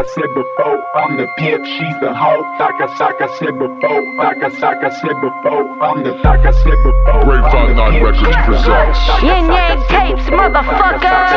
I said before, I'm the pimp, she's the hoe. Like I said before, like I said before, I'm the like I said before. Grapevine Nine Records presents Yin Yang Tapes, motherfucker.